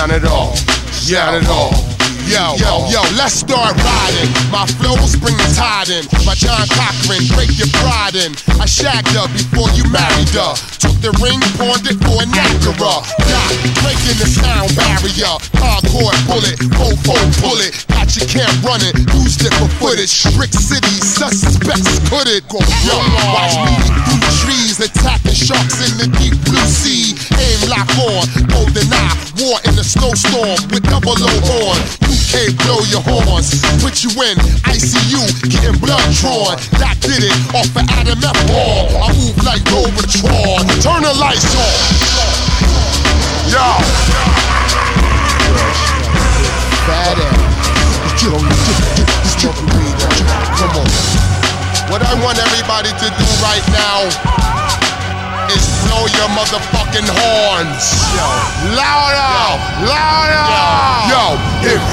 Sound it all. Sound it all. Yo, let's start riding. My flows bring the tide in. My John Cochran, break your pride in. I shagged her before you married her. Took the ring, pawned it for a Niagara. Breaking the sound barrier. Hardcore bullet, fofo bullet. Got your camp running, used it for footage. Brick City, suspects could it. Yo, watch me through trees, attacking sharks in the deep blue sea. Aim lock on, golden eye, war in the snowstorm with double O horn. UK blow your horns, put you in ICU, getting blood drawn. That did it off of Adam F. Ball. I move like Robotron. Turn the lights on. Yo. Bad ass. Come on. What I want everybody to do right now is blow your motherfucking horns. Louder,